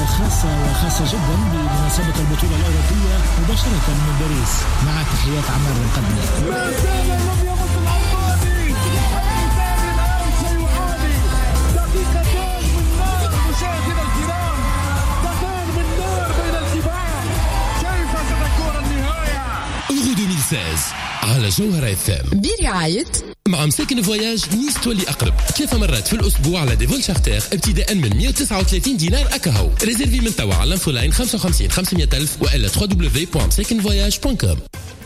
خاصة وخاصة جدا بمناسبة البطولة الأوروبية مباشرة من باريس، مع تحيات عمار القدمي. ما زال الأبيض الألماني الإنسان الآن سيعاني دقيقتان من نار. مشاهدينا الكرام، دقائق من نار بين الكبار. كيف ستكون النهاية؟ يورو 2016 على جوهر FM برعاية مع مساكن فواياج نيس تولي أقرب 3 مرات في الأسبوع على ديفول شارتر ابتداء من 139 دينار أكاهو. ريزيرفي من توا على الانفولاين 55 500 ألف وإلا www.msakinvoyage.com.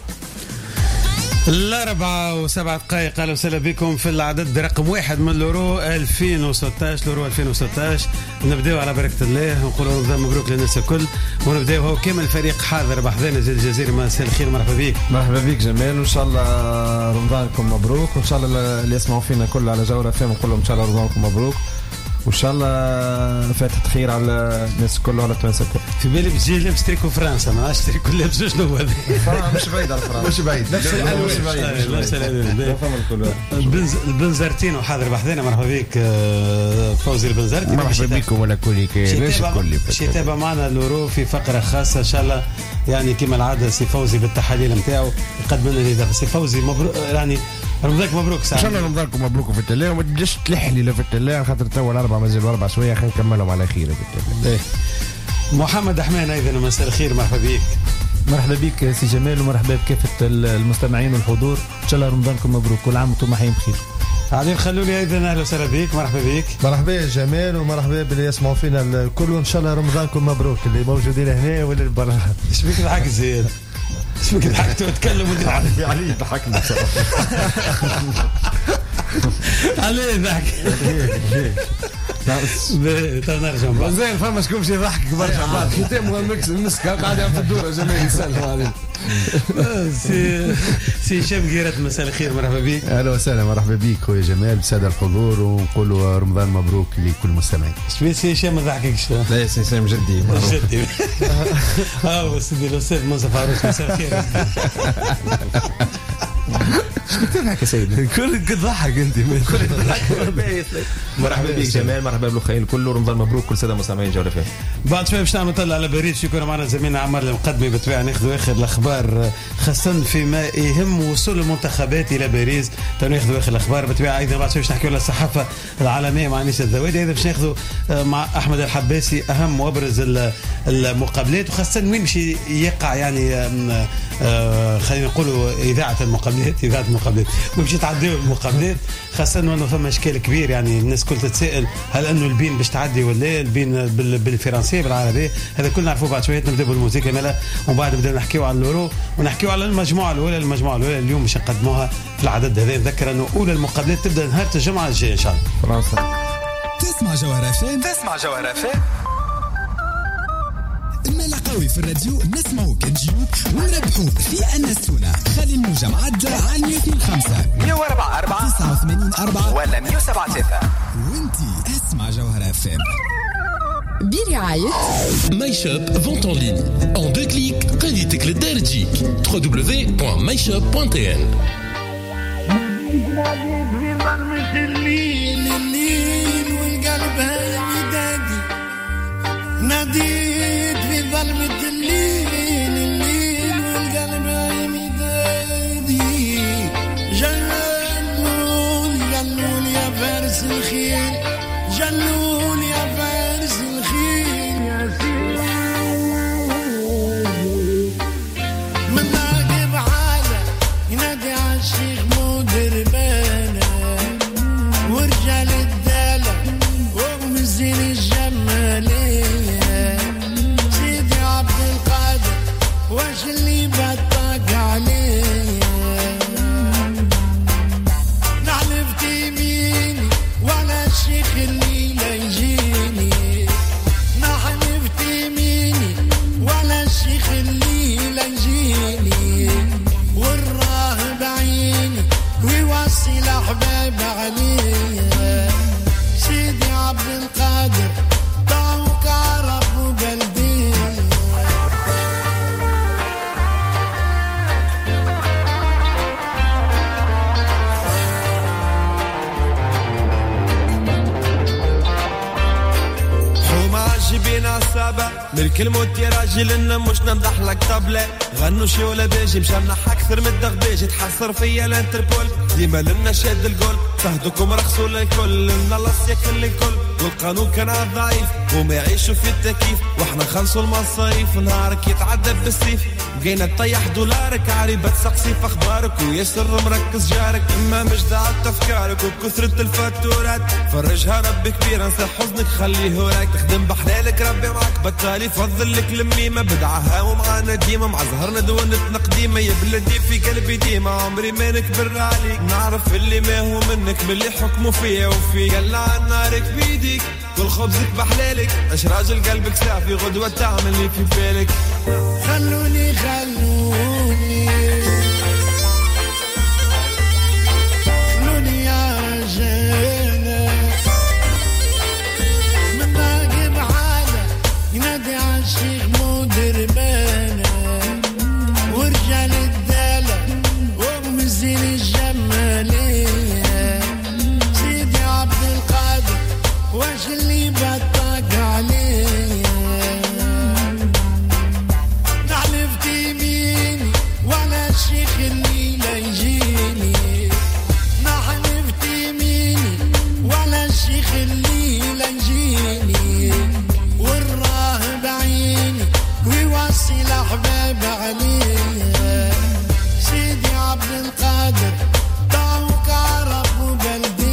4:07 اهلا وسهلا بكم في العدد برقم 1 من اليورو 2016. اليورو 2016 نبداو على بركة الله ونقولوا رمضان مبروك للناس الكل، ونبداو هو كامل الفريق حاضر بحذانا زي الجزائري. مساء الخير، مرحبا بك. مرحبا بك جمال، وان شاء الله رمضانكم مبروك، وان شاء الله اللي يسمعوا فينا كل على جورة فيهم نقول لهم ان شاء الله رمضانكم مبروك، وان شاء الله فاتحة خير على الناس كلها على التوانسه الكل. في بالي بتجي لابس تريكو فرنسا، ما عادش تريكو لابس شنو هذا. مش بعيد على فرنسا، مش بعيد، نفس الالوان، نفس الالوان. البنزرتينو حاضر بحذانا، مرحبا بك فوزي البنزرتي. مرحبا بكم ولا كل شي تابع معنا اليورو في فقره خاصه ان شاء الله، يعني كما العاده سي فوزي بالتحاليل نتاعو يقدم لنا الاضافه. سي فوزي مبروك، يعني رمضانك مبروك. ان شاء الله رمضانكم مبروك في التلاوه، وما تجيش تلحلي له في التلاوه خاطر تو الاربعه مازال 4 شويه، خلينا نكملهم على خير في التلاوه. محمد حمان ايضا مساء الخير، مرحبا بك. مرحبا بك سي جمال، ومرحبا بكافه المستمعين والحضور، ان شاء الله رمضانكم مبروك، كل عام وانتم حيين بخير. عادل خلوني ايضا اهلا وسهلا بك، مرحبا بك. مرحبا يا جمال، ومرحبا باللي يسمعوا فينا الكل، وان شاء الله رمضانكم مبروك اللي موجودين هنا واللي برا. ايش بك ضحك زين؟ ايش بك ضحكت وتكلم ودي علي ضحكنا بصراحه. عليه ضحك. نرجع زين، فما شكون شي ضحك برشا بعد ختام ومكس المسكه قاعد في الدوره. جمال يسلم عليك. سي هشام قيرت مساء الخير، مرحبا بك. اهلا وسهلا، مرحبا بك خويا جمال، بساده الحضور، ونقولوا رمضان مبروك لكل المستمعين. شوي سي هشام ما ضحككش؟ لا سي هشام جدي جدي. سيدي الاستاذ مصطفى عروس مساء الخير. شو بتضحك يا سيدي؟ كل ضحك انت. مرحبا بك جمال، مرحبا بالخيل كله، رمضان مبروك كل سنه مستمعين جوله فيه. بعد شوي باش نطلع على باريس، يكون معنا زميلنا عمار المقدمي بالطبيعه، ناخذوا اخر الاخبار خاصه فيما يهم وصول المنتخبات الى باريس، ناخذوا اخر الاخبار بالطبيعه. ايضا بعد شوي باش نحكيوا على الصحافه العالميه مع انيس الذوادي، ايضا باش ناخذوا مع احمد الحباسي اهم وابرز المقابلات، وخاصه وين باش يقع يعني خلينا نقولوا اذاعه المقابلات وباش يتعدوا المقابلات، خاصه انه فما اشكال كبير. يعني الناس كل تتساءل هل انه البين باش تعدي ولا البين بالفرنسيه بالعربيه، هذا كله نعرفوه بعد شويه. نبداو بالموسيقى مالا، ومن بعد نبداو نحكيو على اليورو ونحكيو على المجموعه الاولى. اليوم باش نقدموها في العدد هذا. نذكر انه اولى المقابلات تبدا نهار الجمعه الجايه ان شاء الله. فرنسا تسمع جوهر FM. المال قوي في الراديو، نسمعو كنجيو ونربحو في أنستونا. خلي الموجة معدة على 105 104 89 4 ولا 107 3، وانتي اسمع جوهر FM برعاية ماي شوب فونت اون لين ان 2 كليك، قضيتك للدار تجيك www.myshop.tn. ناديت في ظلمة الليل والقلب يمدادي. جلول يا فارس الخيل، جلول يا فارس الخيل يا سيدي. من ناقب عالة ينادي عالشيخ مدربانة، ورجال الدالة ومزين الجمالية. واش اللي بطاق عليه؟ نحلف يميني ولا الشيخ اللي لا يجيني. نحلف يميني ولا الشيخ اللي لا يجيني. والراهب عيني ويوصي الأحباب عليه. الصعبة ملك الموت يا راجل إنه مش نمدح لك طبلة غنوا شي ولا باجي مشنح أكثر من الدغباج تحسر فيا الانتربول ديما لنا شاد الجول صهدكم رخصوا للكل لنا لص ياكل الكل والقانون كان ضعيف وما يعيشوا في التكييف واحنا خلصوا المصاريف نهارك يتعدى بالسيف بقينا تطيح دولارك عريبة سقسي في اخبارك ويسر مركز جارك اما مش داعت تفكارك وبكثرة الفاتورات فرجها ربي كبير انسى حزنك خليه وراك تخدم بحلالك ربي معك بطالي فضل لك لميمة بدعها ومعانا ديما مع زهرنا دونتنا قديمة يا بلدي في قلبي ديما عمري ما نكبر عليك نعرف اللي ما هو منك باللي حكمه فيا وفي قلع نارك بيديك كل خبزك بحلالك اش راجل قلبك سافي غدوة تعمل لي في بالك خلوني يا رجالة من راقب حالة ينادي عالشيخ مدير بانا ورجال الدالة ومزين الجمالية سيدي عبد القادر واش اللي بطاق عليه نحلفت يميني ولا الشيخ اللي لا يجيني نحلفت يميني ولا الشيخ اللي لا يجيني والراهب عيني ويوصي الأحباب عليه سيدي عبد القادر دعوك عرب وبلدي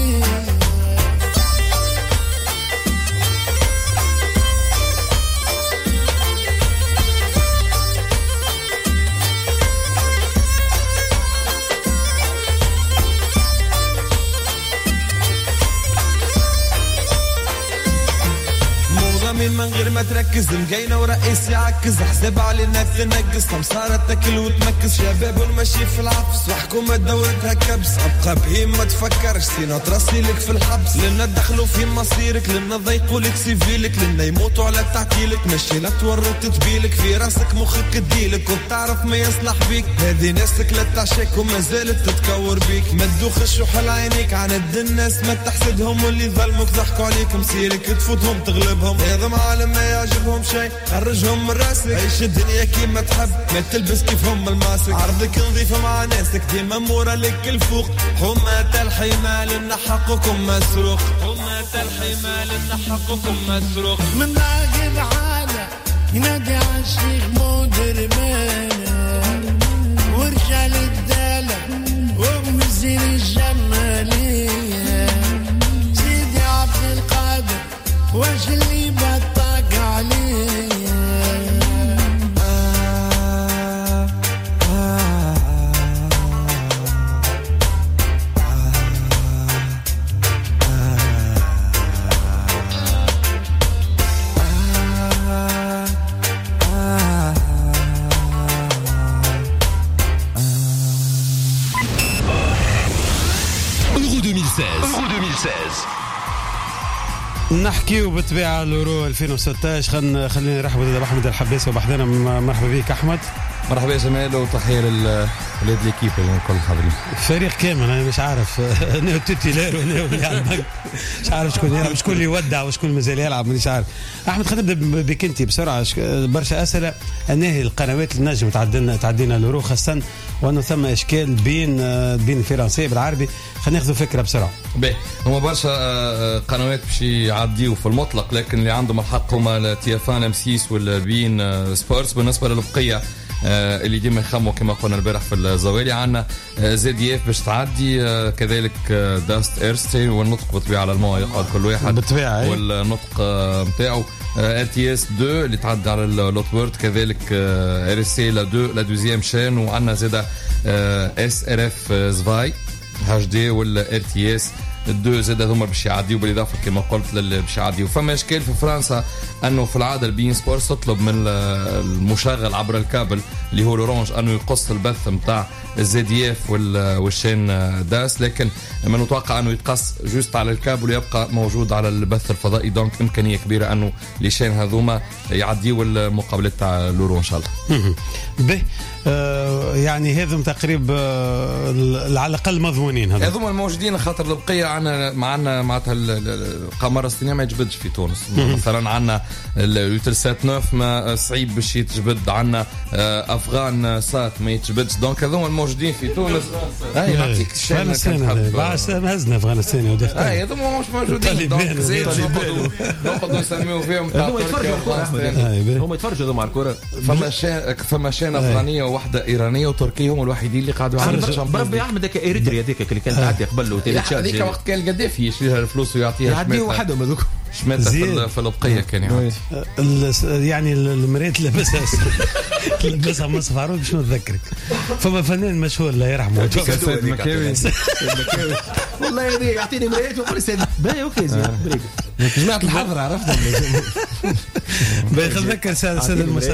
من غير ما تركز مقينة ورئيس يعكز حساب علينا تنقص سمسارة تاكل وتمكس شباب ونمشي في العفس وحكومة دورتها كبس أبقى بهيم ما تفكرش سينا ترسي لك في الحبس لنا دخلوا في مصيرك لنا ضيقوا لك سيفيلك لنا يموتوا على تعتيلك مشي لا تورط تبيلك في راسك مخك تديلك وبتعرف ما يصلح بيك هذه ناسك لا تعشك وما زالت تتكور بيك ما تدوخش وحل عينيك عند الناس ما تحسدهم واللي ظلموك ضحكوا عليك مسيرك تفوتهم تغلبهم هذا عالم ما يعجبهم شيء خرجهم من راسك عيش الدنيا كيما تحب ما تلبس كيفهم الماسك عرضك نظيفة مع ناسك ديما مورا لك الفوق حماة الحمى لنا حقكم مسروق حماة الحمى لنا حقكم مسروق من راقب حالة ينادي عالشيخ مدير بانا ورجال الدالة ومزين الجمالية سيدي عبد القادر واش اللي بطاق عليه Euro 2016. نحكيو بالطبيعة اليورو 2016 خلينا نرحب بأحمد الحباس وبحدنا مرحبا بك أحمد. مرحبا يا جمال وتحية للولاد ليكيب الكل حاضرين. فريق كامل أنا مش عارف أنا تيتيلار وأنا مش عارف شكون يلعب شكون اللي يودع وشكون مازال يلعب مش عارف. أحمد خلينا نبدأ بك أنت بسرعة برشا أسئلة أنهي القنوات اللي نجم تعدينا اليورو خاصة وأنه ثم إشكال بين الفرنسي بالعربي خلينا ناخذ فكرة بسرعة. باهي هما برشا قنوات باش يعديوا في المطلق لكن اللي عندهم الحق هما تيفان ام 6 والبين سبورتس. بالنسبة للبقية اللي ديما يخموا كما قلنا البارح في الزوالي عندنا زد اف باش تعدي كذلك داست ايرستي والنطق بالطبيعه على الماء يقعد كل واحد بالطبيعه والنطق نتاعو ار تي اس 2 اللي تعدي على اللوتورد كذلك ار اس سي لا 2 لا دوزيام شان وعندنا زاده اس ار اف زفاي اتش دي ولا ار تي اس الدو زاد هذوما باش يعديوا بالاضافه كما قلت باش يعديوا. فما اشكال في فرنسا انه في العاده البين سبورتس تطلب من المشغل عبر الكابل اللي هو الاورانج انه يقص البث نتاع الزد اف والشين داس لكن ما نتوقع انه يتقص جوست على الكابل ويبقى موجود على البث الفضائي دونك امكانيه كبيره انه لي شين هذوما يعديوا المقابلات تاع الاورو ان شاء الله. به يعني هذم تقريبا على الأقل مضمونين. هذوما الموجودين خاطر البقية عنا معنا معناتها القمر الصينية ما يجبدش في تونس. مثلا عنا اليوتلسات 9 ما صعيب باش يتجبد، عنا أفغان سات ما يتجبدش. دونك هذوما الموجودين في تونس نعطيك الشان هزنا أفغانستان ودخل هذوما مش موجودين. دونك زيد نقعدوا نسميو فيهم هذوما يتفرجوا الكرة، هم يتفرجوا مع الكرة. فما شان أفغانية وواحدة إيرانية وتركية هم الوحيدين اللي قاعدوا على بربي أحمد هذاك إريتريا هذيك اللي كانت تعدي قبل له هذيك وقت كان القذافي يشريها الفلوس ويعطيها يعدي وحدهم هذوك شماتة في البقية كان يعني المريت لبسها مصف عروض باش نتذكرك. فما فنان مشهور لا يرحمه سيد مكاوي والله هذه يعطيني مريت ويقول سيد باهي اوكي جماعة الحضرة عرفتها. بنتذكر سادة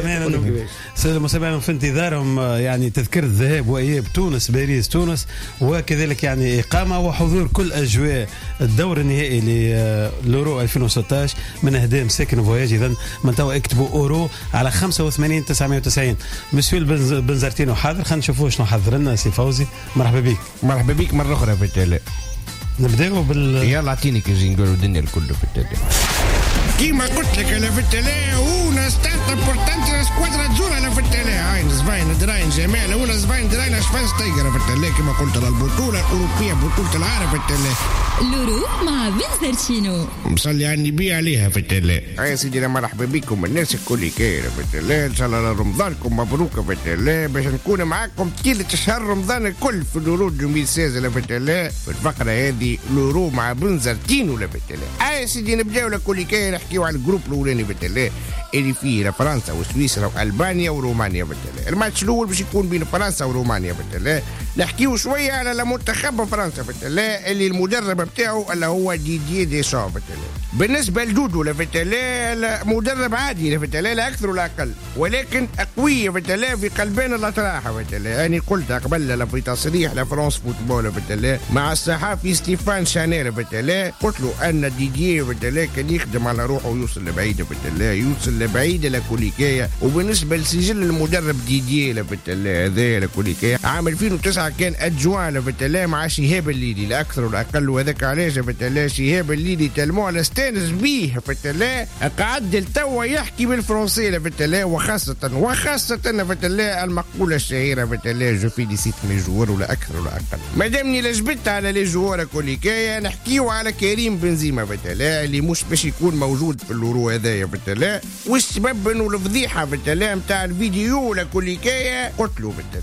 المستمعين في انتظارهم يعني تذكرة ذهاب وإياب تونس باريس تونس، وكذلك يعني إقامة وحضور كل أجواء الدور النهائي للورو 2016 من أهدام ساكن فواياج. إذن من توا اكتبوا أورو على 85 990. مسيو البنزرتينو حاضر، خلينا نشوفوا شنو حضر لنا سي فوزي. مرحبا بيك. مرحبا بيك مرة أخرى في التالي. نبداو يلا اعطيني كي نقولوا الدنيا الكل في التالي. كيما قلت لك انا في التالي ونا ستارت بورتانت سكوادرا تزور انا في التالي عين زباين دراين جمال ولا زباين دراين اشفاس تيجر في التالي كما قلت البطوله الاوروبيه بطوله العالم في التالي. لورو مع بنزرتينو مصلي على النبي عليها في التالي. يا سيدي مرحبا بكم الناس الكل كاينه في التالي. ان شاء الله رمضانكم مبروك في التالي باش نكون معاكم طيله شهر رمضان الكل في لورو 2016 في التالي. في الفقره هذه لورو مع بنزرتينو في التالي. يا سيدي نبداو لكل كاين نحكيو على الجروب الاولاني بالتالي اللي فيه فرنسا وسويسرا والبانيا ورومانيا بالتالي. الماتش الاول باش يكون بين فرنسا ورومانيا بالتالي. نحكيو شويه على المنتخب فرنسا بالتالي اللي المدرب بتاعه اللي هو ديدييه ديشام بالتالي. بالنسبه لجودو بالتالي مدرب عادي بالتالي لا اكثر ولا اقل، ولكن قويه بالتالي في قلبين الاطراح بالتالي. انا قلت قبل في تصريح لفرنسا فوتبول بالتالي مع الصحافي ستيفان شانيل بالتالي، قلت له ان ديدييه بالتالي كان يخدم على روحه ويوصل لبعيد بالتالي، يوصل لبعيد لكوليكايا. وبالنسبه لسجل المدرب ديدييه بالتالي هذا لكوليكايا عام 2009 كان ادجوان بالتالي مع شهاب الليلي لا اكثر ولا اقل. وهذاك علاش بالتالي شهاب الليلي تلمو على استانس بيه بالتالي قعد لتوا يحكي بالفرنسي بالتالي، وخاصه بالتالي المقوله الشهيره بالتالي جو فيليسيت مي جوار ولا اكثر ولا اقل. مادامني لجبت على لي جوار كوليكايا نحكيو على كريم بنزيما بالتالي اللي مش باش يكون موجود في اللورو هذايا بالتالي. والسبب انه الفضيحه بالتالي نتاع الفيديو لكوليكايا قلت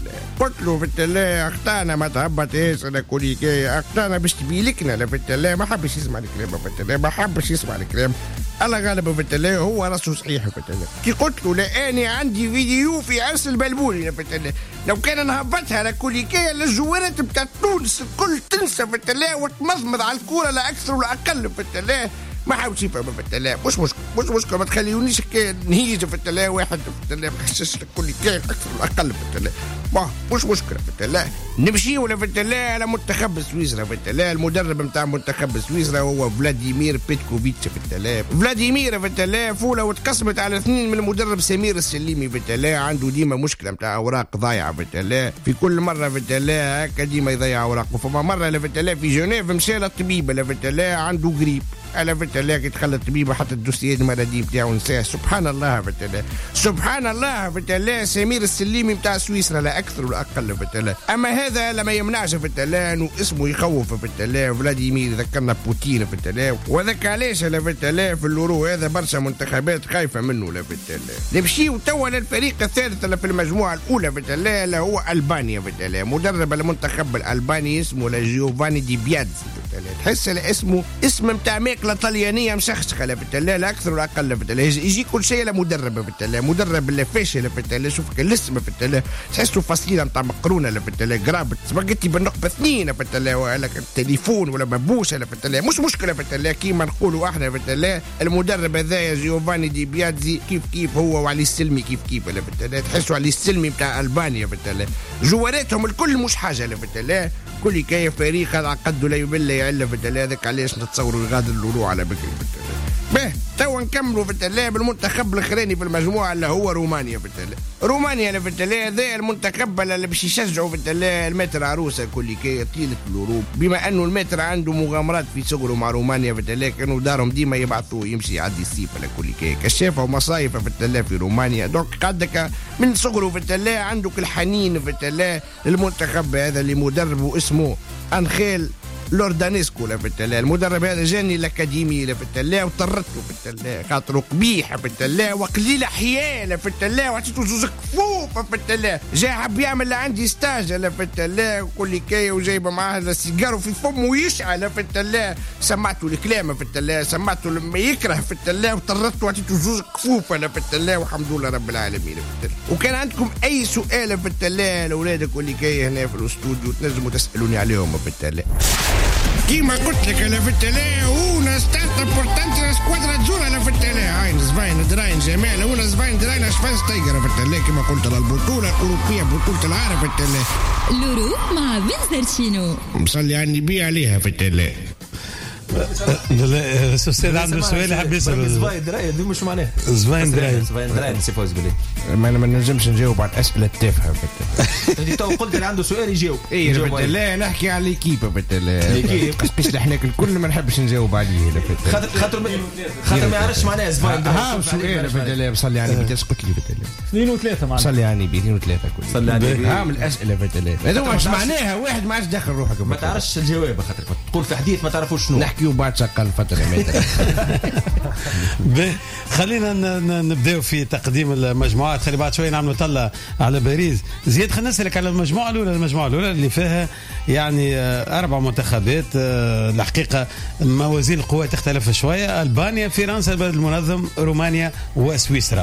له بالتالي اخطانا ما تهبطش لكوليكايا، اخطانا باش تبيلكنا بالتالي. ما حبش يسمع الكلام بالتالي، ما حبش يسمع الكلام. الله غالب بالتالي هو راسه صحيح بالتالي. كي قلت له لا اني عندي فيديو في عرس البلبولي بالتالي، لو كان نهبطها لكوليكايا للجوارات بتاع تونس الكل تنسى بالتالي وتمضمض على الكوره لا اكثر ولا اقل بالتالي. ما حاولش يفهم بالتالي. مش مشكله ما تخليونيش نهيج بالتالي واحد بالتالي ما حسش كل كاين اكثر ولا اقل بالتالي. مش مشكله بالتالي. نمشيو بالتالي على منتخب سويسرا بالتالي. المدرب نتاع منتخب سويسرا هو فلاديمير بيتكوفيتش بالتالي. فلاديمير بالتالي فوله وتقسمت على اثنين من المدرب سمير السليمي بالتالي. عنده ديما مشكله نتاع اوراق ضايعه بالتالي، في كل مره بالتالي هكا ديما يضيع اوراقه. فما مره بالتالي في جنيف مشى للطبيب بالتالي عنده قريب على بالتالي كي تخلى الطبيبه حتى الدوسييه المرضي نتاعو نساه. سبحان الله بالتالي، سبحان الله بالتالي. سمير السليمي نتاع سويسرا لا اكثر ولا اقل بالتالي. اما هذا لما يمنعش بالتالي انه اسمه يخوف بالتالي. فلاديمير ذكرنا بوتين بالتالي، وذاك علاش بالتالي في اللورو هذا برشا منتخبات خايفه منه بالتالي. نمشيو توا للفريق الثالث في المجموعه الاولى بالتالي اللي هو البانيا بالتالي. مدرب المنتخب الالباني اسمه جيوفاني دي بيازي بالتالي. تحس اسمه اسم نتاع ماكله طليانيه مشخشخه بالتالي لا اكثر ولا اقل بالتالي. يجي كل شيء لمدرب بالتالي، مدرب اللي فاشل بالتالي. شوف الاسم بالتالي تحسوا فصيله نتاع مقرونه بالتالي، قرابه سباقتي بالنقبه اثنين بالتالي، ولا التليفون ولا مبوشه بالتالي. مش مشكله بالتالي كيما نقولوا احنا بالتالي. المدرب هذايا جيوفاني دي بيازي كيف هو وعلي السلمي كيف بالتالي. تحسوا علي السلمي نتاع البانيا بالتالي. جواراتهم الكل مش حاجه بالتالي. كل كاي فريق هذا قد لا يبل يعلى بالتالي. هذاك علاش نتصوروا غادر اللورو على بكري بالتالي. توا نكملوا في التلاعب بالمنتخب الاخراني في المجموعه اللي هو رومانيا في التلاعب. رومانيا في التلاعب ذا المنتخب اللي باش يشجعوا في التلاعب المتر عروسه كل كي طيله الأوروب، بما انه المتر عنده مغامرات في صغره مع رومانيا في التلاعب، كانوا دارهم ديما يبعثوا يمشي يعدي السيف على كل كي كشافه ومصايف في التلاعب في رومانيا. دونك قدك من صغره في التلاعب عندك الحنين في التلاعب للمنتخب هذا اللي مدربه اسمه أنخيل لوردانيسكو في التلاعب. المدرب هذا جاني الأكاديمي في التلاعب وطردته في التلاعب خاطره قبيح في التلاعب وقليل حياله في التلاعب وعطيته زوز كفوفه في التلاعب. جا حب يعمل عندي ستاج في التلاعب وكل كي وجايبه معاه السيجارو في فمه ويشعل في التلاعب. سمعته الكلام في التلاعب، سمعته لما يكره في التلاعب وطردته وعطيته زوز كفوفه في التلاعب والحمد لله رب العالمين في التلاعب. وكان عندكم أي سؤال في التلاعب لأولادك كل كي هنا في الاستوديو تنجموا تسألوني عليهم في التلاعب. كيما قلت لك انا في التلاعب هو ستارت بورتانتي سكوادرا تزور انا في التلاعب عين زباين دراين جميع هو زباين دراين اشفاز تايجر في التلاعب كما قلت البطوله الاوروبيه بطوله العالم في التلاعب. لورو مع بنزرتشينو مصلي على النبي عليها في التلاعب. الاستاذ عنده سؤال حاب يسال. زباين دراين دي مش معناها زباين دراين سي فوز بلي ما نجمش نجاوب على الاسئله التافهه انت تو قلت اللي عنده سؤال يجاوب. اي لا نحكي على ليكيب ليكيب قش احنا الكل ما نحبش نجاوب عليه خاطر ما يعرفش معناها زباين ها سؤال بالله صلي على النبي تسقط لي بالله 2 و3 معناها صلي على النبي 2 و3 كل صلي على النبي ها من الاسئله بالله هذا مش معناها واحد ما عادش داخل روحك ما تعرفش الجواب خاطر تقول في حديث ما تعرفوش شنو نحكيو بعد شقل فتره خلينا نبداو في تقديم المجموعات. خلي بعد شويه نعملوا طلة على باريس. زياد خلينا نسألك على المجموعة الأولى اللي فيها يعني 4 منتخبات. الحقيقة موازين القوى تختلف شوية. ألبانيا، فرنسا البلد المنظم، رومانيا وسويسرا.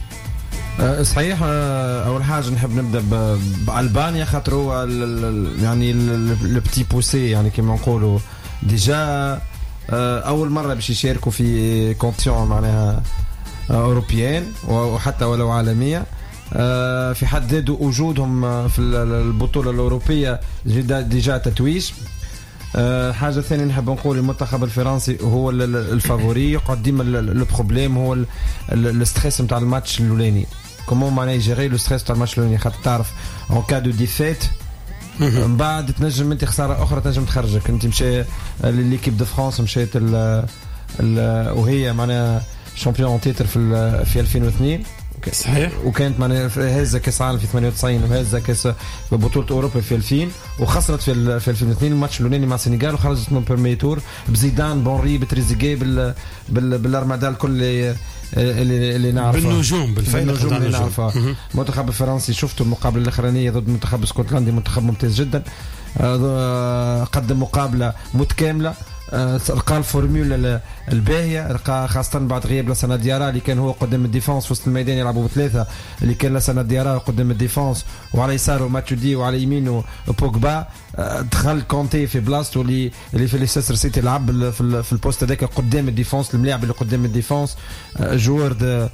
صحيح. اول حاجه نحب نبدا بالبانيا خاطر هو يعني لو بتي بوسي يعني كما نقولوا ديجا اول مره باش يشاركوا في كومبيتيشن معناها اوروبيين وحتى ولو عالميه. في حد ذاته وجودهم في البطوله الاوروبيه ديجا تتويج. حاجه ثانيه نحب نقول المنتخب الفرنسي هو الفافوري. يقعد ديما لو بروبليم هو الستريس نتاع الماتش الاولاني. كومون معناها يجيري لو ستريس تاع الماتش الاولاني خاطر تعرف اون كا دو ديفيت من بعد تنجم انت خساره اخرى تنجم تخرجك. انت مشى ليكيب دو فرانس مشات وهي معناها شامبيون تيتر في 2002 صحيح. وكانت معناها هزه كاس عالم في 98 وهزه كاس بطوله اوروبا في 2000 وخسرت في 2002 الماتش الاولاني مع السنغال وخرجت من بيرمي تور بزيدان بونري بتريزيجي بالارمادا الكل اللي نعرفها بالنجوم بالنجوم اللي نعرفها. المنتخب الفرنسي شفتوا المقابله الاخرانيه ضد منتخب اسكتلندي منتخب ممتاز جدا. قدم مقابله متكامله. لقى الفورمولا الباهيه لقى خاصه بعد غياب لسنا ديارا اللي كان هو قدام الديفونس في وسط الميدان يلعبوا بثلاثه اللي كان لسنا ديارا قدام الديفونس وعلى يساره ماتودي وعلى يمينه بوجبا. دخل كونتي في بلاصته اللي في ليستر سيتي لعب في البوست هذاك قدام الديفونس الملاعب اللي قدام الديفونس جوار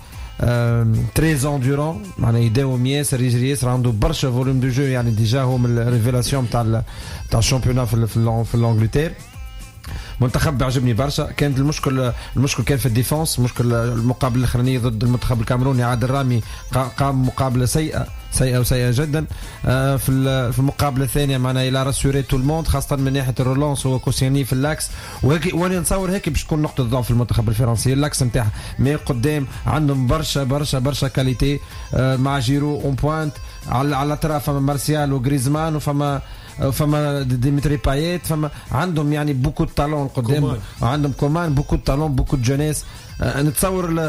تري اندورون معناها يداوم ياسر يجري ياسر عنده برشا فوليوم دو جو يعني ديجا هو من الريفيلاسيون تاع الشامبيونات في الانجلتير. منتخب عجبني برشا. كانت المشكل كان في الديفونس. مشكل المقابله الاخرانيه ضد المنتخب الكاميروني عادل رامي قام مقابله سيئه جدا. في المقابله الثانيه معناها الى راسوري تو الموند خاصه من ناحيه الرولانس هو كوسياني في اللاكس وانا نتصور هيك باش تكون نقطه ضعف المنتخب الفرنسي اللاكس نتاعها مي قدام عندهم برشا كاليتي مع جيرو اون بوينت على الاطراف فما مارسيال وغريزمان وفما ديمتري بايت فما عندهم يعني بوكو طالون قدام عندهم كومان بوكو طالون بوكو جونيس. نتصور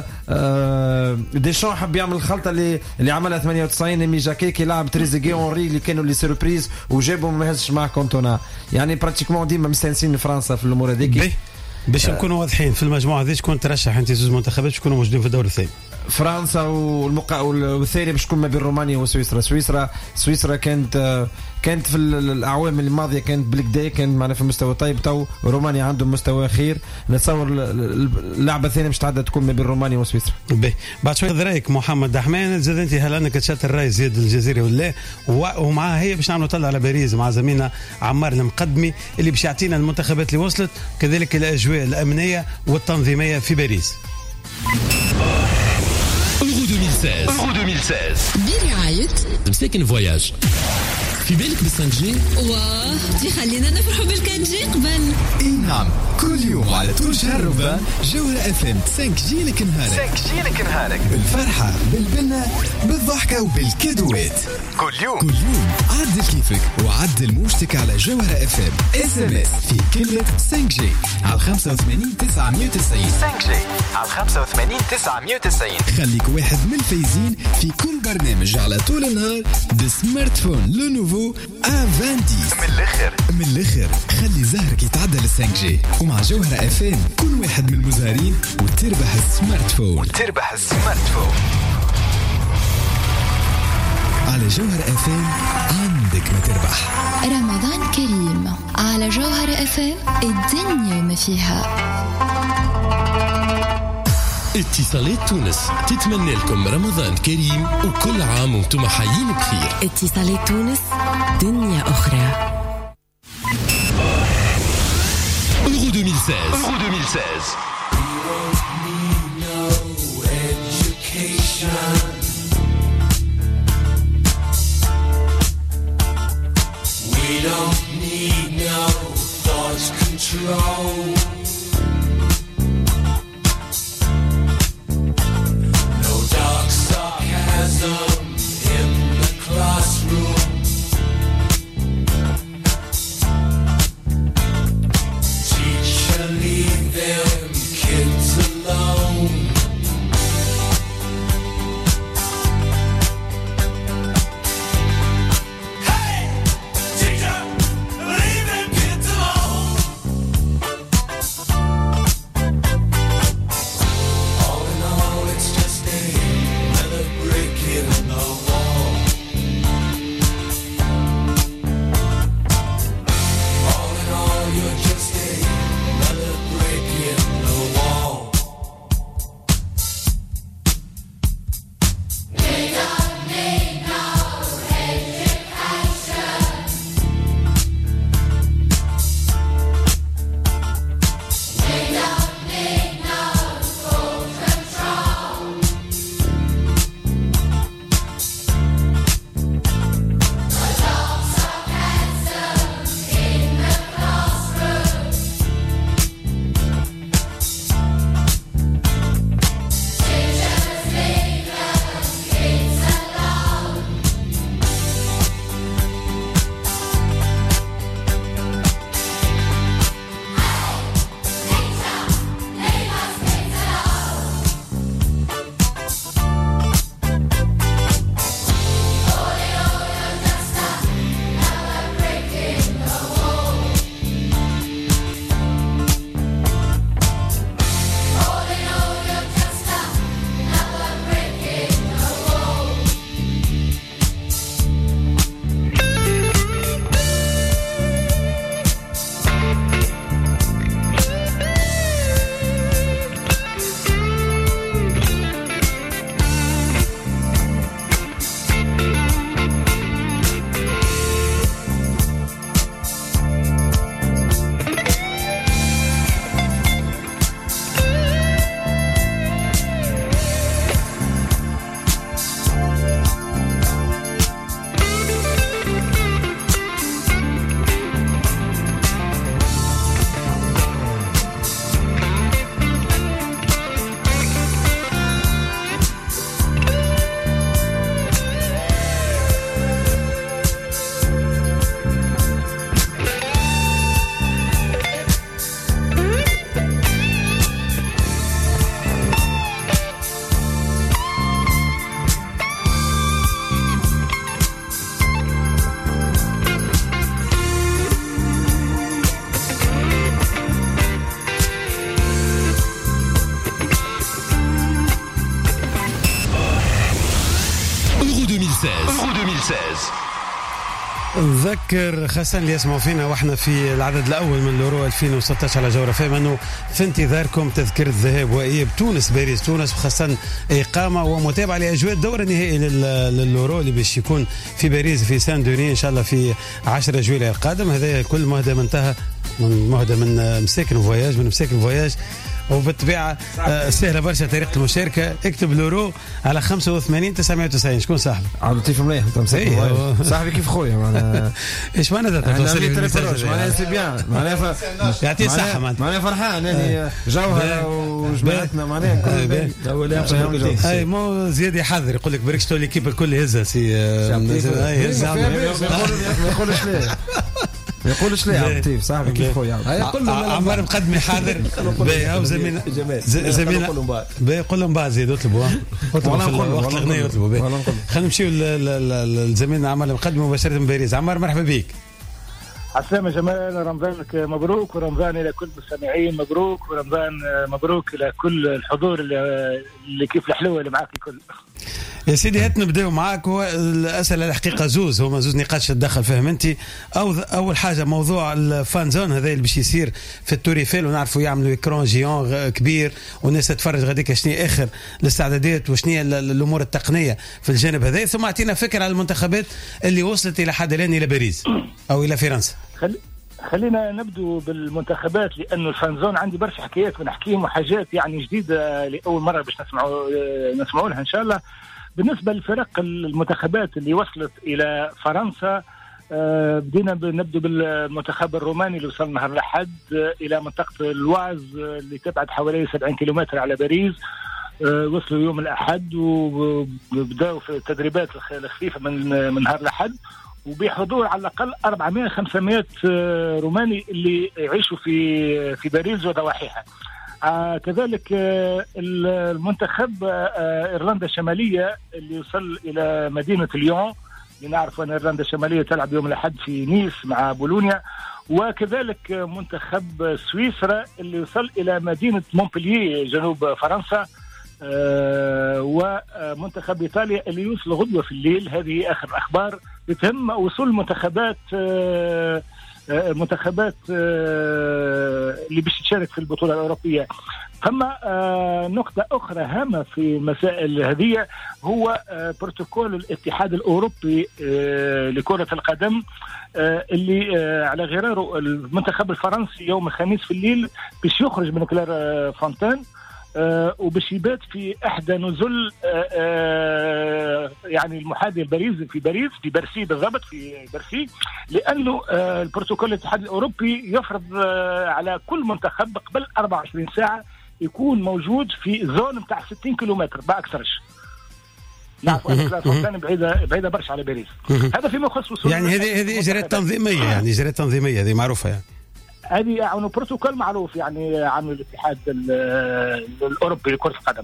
ديشان حب يعمل الخلطه اللي عملها 98 مي جاكي كي لعب تريزيجي اونري اللي كانوا لي سيربريز وجابهم ما هزش مع كونتونا يعني براتيكمون ديما مستانسين فرنسا في الامور هذيك. باش نكونوا واضحين في المجموعه هذه شكون ترشح انت زوج منتخبات شكونوا موجودين في الدور الثاني؟ فرنسا والثاني باش تكون ما بين رومانيا وسويسرا. سويسرا كانت في الاعوام الماضيه كانت بالكدا كانت معنا في مستوى طيب. تو رومانيا عندهم مستوى خير. نتصور اللعبه الثانيه باش تعدى تكون ما بين رومانيا وسويسرا. بعد شويه رايك محمد حمان زاد انت هل انك تشات الراي زياد الجزيري ولا ومعاه هي باش نعملوا طلع على باريس مع زميلنا عمار المقدمي اللي باش يعطينا المنتخبات اللي وصلت كذلك الاجواء الامنيه والتنظيميه في باريس. Euro 2016 برعاية مساكن فواياج. في بالك بال5G؟ واه تخلينا نفرحوا بال4G قبل. اي نعم، كل يوم على طول شهر رمضان جوهرة اف ام 5G لك نهارك بالفرحة بالبنة بالضحكة وبالكادوات. كل يوم عدل كيفك وعدل موجتك على جوهرة اف ام اس ام اس في كلمة 5G على 85 990. 5G على 85 990. خليك واحد من الفايزين في كل برنامج على طول النهار بسمارت فون لو نوفو افاندي. من الاخر خلي زهرك يتعدى ل5G ومع جوهرة اف ام كل واحد من المزهرين وتربح السمارت فون. على جوهرة اف ام عندك ما تربح. رمضان كريم على جوهرة اف ام، الدنيا ما فيها. اتصالات تونس تتمنى لكم رمضان كريم وكل عام وانتم حيين بخير. اتصالات تونس دنيا أخرى. Euro 2016. We don't need no thought control. No dark sarcasm in the classroom. Teacher, leave them kids alone. نذكر خاصة اللي يسمعوا فينا واحنا في العدد الأول من اليورو 2016 على جورة فيم أنه في انتظاركم تذكرة ذهاب وإياب تونس باريس تونس، وخاصة إقامة ومتابعة لأجواء الدور النهائي لليورو اللي باش يكون في باريس في سان دوني إن شاء الله في 10 جويلية القادم. هذا كل مهدى منتهى من مساكن فواياج وبالطبيعه سهله برشا طريقه المشاركه. اكتب لورو على 85 990. شكون صاحبي؟ عبد اللطيف مليح انت صاحبي كيف خويا معناها ايش معناتها توصل معناها سي بيان معناها يعطيه الصحه معناها فرحان يعني جوهره وجماعتنا معناها اي مو زياد يحذر يقول لك بركش تو ليكيب الكل يهزها سي ما يقولش ليه عبد اللطيف صاحبي كيف خويا عمار مقدم حاضر باهي زميلنا يقول لهم بعد زيد اطلبوا وقت الاغنيه يطلبوا. خلينا نمشيو لزميلنا عمار مقدم مباشره من باريس. عمار مرحبا بك. عسلامة جمال، رمضانك مبروك ورمضان إلى كل المستمعين مبروك ورمضان مبروك إلى كل الحضور اللي كيف الحلوة اللي معاك الكل. يا سيدي هات نبداو معاك. هو الأسئلة الحقيقة هما زوز نقاش تدخل فيهم أنت. أول حاجة موضوع الفان زون هذا اللي باش يصير في التور ايفيل ونعرفوا يعملوا إكران جيون كبير والناس تتفرج غاديك شنو آخر الاستعدادات وشنو الأمور التقنية في الجانب هذا. ثم أعطينا فكرة على المنتخبات اللي وصلت إلى حد الآن إلى باريس أو إلى فرنسا. خلينا نبدو بالمنتخبات لأنه الفانزون عندي برشا حكايات ونحكيهم وحاجات يعني جديدة لأول مرة باش نسمعوا لها إن شاء الله. بالنسبة للفرق المنتخبات اللي وصلت إلى فرنسا بدينا نبدو بالمنتخب الروماني اللي وصل نهار الأحد إلى منطقة الواز اللي تبعد حوالي 70 كيلومتر على باريس. وصلوا يوم الأحد وبدأوا في التدريبات الخفيفة من نهار الأحد وبحضور على الأقل 400-500 روماني اللي يعيشوا في باريس وضواحيها. كذلك المنتخب إيرلندا الشمالية اللي وصل إلى مدينة ليون. نعرف أن إيرلندا الشمالية تلعب يوم الأحد في نيس مع بولونيا. وكذلك منتخب سويسرا اللي وصل إلى مدينة مونبلييه جنوب فرنسا. ومنتخب إيطاليا اللي يوصل غدوة في الليل. هذه آخر الأخبار بتهم وصول منتخبات اللي باش تشارك في البطولة الأوروبية. ثم نقطة أخرى هامة في المسائل هذه هو بروتوكول الاتحاد الأوروبي لكرة القدم اللي على غراره المنتخب الفرنسي يوم الخميس في الليل باش يخرج من كلار فونتين وباش يبات في احدى نزل يعني المحاذيه لباريس في برسي بالضبط في برسي. لانه البروتوكول الاتحاد الاوروبي يفرض على كل منتخب قبل 24 ساعه يكون موجود في زون نتاع 60 كيلومتر ما اكثرش. نعرف ان بعيده برشا على باريس. هذا فيما يخص وصول يعني هذه اجراءات تنظيميه يعني اجراءات تنظيميه هذه معروفه يعني. هذه يعني بروتوكول معروف يعني عن الاتحاد الأوروبي لكرة القدم.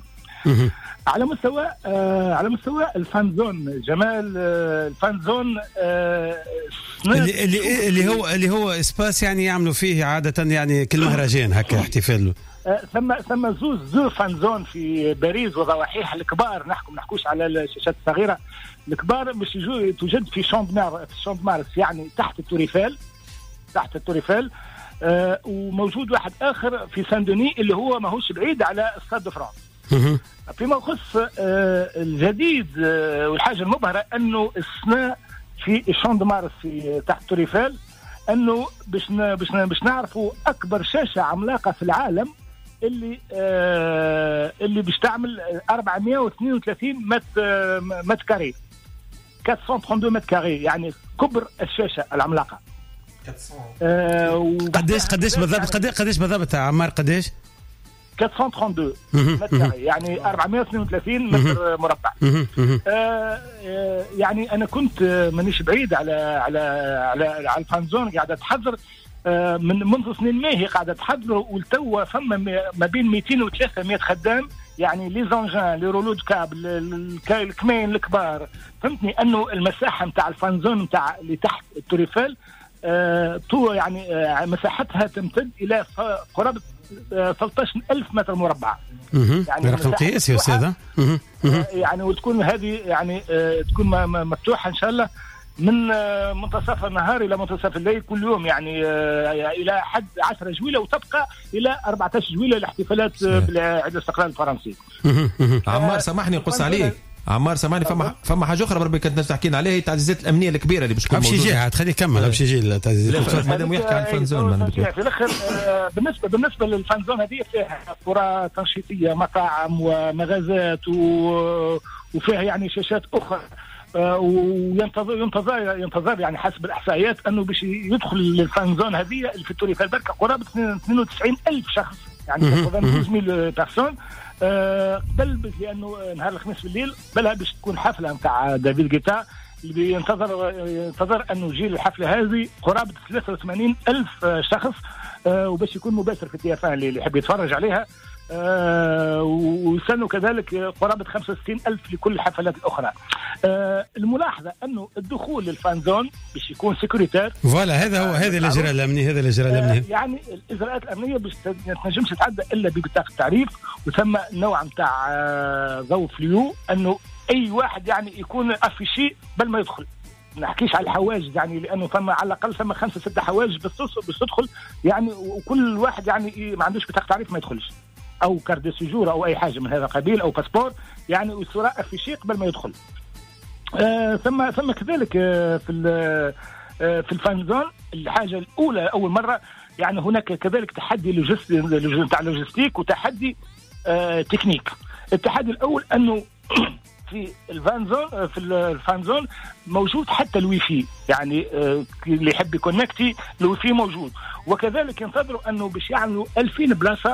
على مستوى الفانزون جمال الفانزون اللي هو اسباس يعني يعملوا فيه عادة يعني كل مهرجان هكا احتفال. ثم زوز فانزون في باريس وضواحيها الكبار. نحكوش على الشاشات الصغيرة. الكبار باش توجد في شوند مارس يعني تحت التوريفيل. وموجود واحد آخر في ساندوني اللي هو ماهوش بعيد على ستاد فرانس. فيما يخص الجديد والحاجة المبهرة أنه السنة في شوند مارس في تحت توريفيل أنه باش نعرفوا أكبر شاشة عملاقة في العالم اللي باش تعمل 432 متر كاري 432 متر كاري يعني كبر الشاشة العملاقة. قديش بالضبط عمار قديش 432 متر يعني 432 متر مربع. يعني انا كنت مانيش بعيد على الفانزون قاعده تحضر منذ سنين ما هي قاعده تحضر والتو فما ما بين 200 و 300 خدام يعني لي زونجان لي رولو دو كابل الكمين الكبار. فهمتني انه المساحه نتاع الفانزون نتاع اللي تحت التوريفيل يعني مساحتها تمتد إلى قرابة 13,000 متر مربع. يعني رقم قياسي يا أستاذ. يعني وتكون هذه يعني تكون مفتوحة إن شاء الله من منتصف النهار إلى منتصف الليل كل يوم يعني إلى حد 10 جويلة وتبقى إلى 14 جويلة الاحتفالات بعيد الاستقلال الفرنسي. عمار سامحني نقص عليك عمار سامعني، فما حاجه اخرى بربي كنت تحكينا عليها، هي التعزيزات الامنيه الكبيره اللي باش تكون موجوده. موجوده. خليه يكمل، باش يجي التعزيزات مادام يحكي عن الفانزون. في الاخر بالنسبه للفانزون هذه فيها قرى تنشيطيه، مطاعم ومغازات وفيها يعني شاشات اخرى، وينتظر يعني حسب الاحصائيات انه باش يدخل الفانزون هذه في التوريفه البركه قرابه 92,000 شخص، يعني 12,000 بيرسون. قبل لانه نهار الخميس بالليل بلا باش تكون حفله نتاع دافيد غيتا اللي ينتظر انه يجي الحفله هذه قرابه 83,000 شخص، وباش يكون مباشر في التي اف ان اللي يحب يتفرج عليها، ويستنوا كذلك قرابه 65,000 لكل الحفلات الاخرى. الملاحظه انه الدخول للفانزون باش يكون سيكوريتير. فوالا هذا الاجراء الامني، يعني الاجراءات الامنيه باش ما تنجمش تتعدى الا ببطاقه التعريف، وثم نوع نتاع ضوء فليو انه اي واحد يعني يكون افيشي بل ما يدخل. ما نحكيش على الحواجز يعني، لانه ثم على الاقل ثم 5-6 حواجز باش تدخل يعني، وكل واحد يعني ما عندوش بطاقه تعريف ما يدخلش، او كارد دي سيجور او اي حاجه من هذا القبيل او باسبور يعني، والصوره افيشي قبل ما يدخل. ثم كذلك في الفانزون الحاجه الاولى اول مره يعني هناك كذلك تحدي لوجستيك وتحدي تكنيك. التحدي الاول انه في الفانزون موجود حتى الويفي، يعني اللي يحب يكونكتي الويفي موجود، وكذلك ينتظروا انه باش يعملوا 2000 بلاصه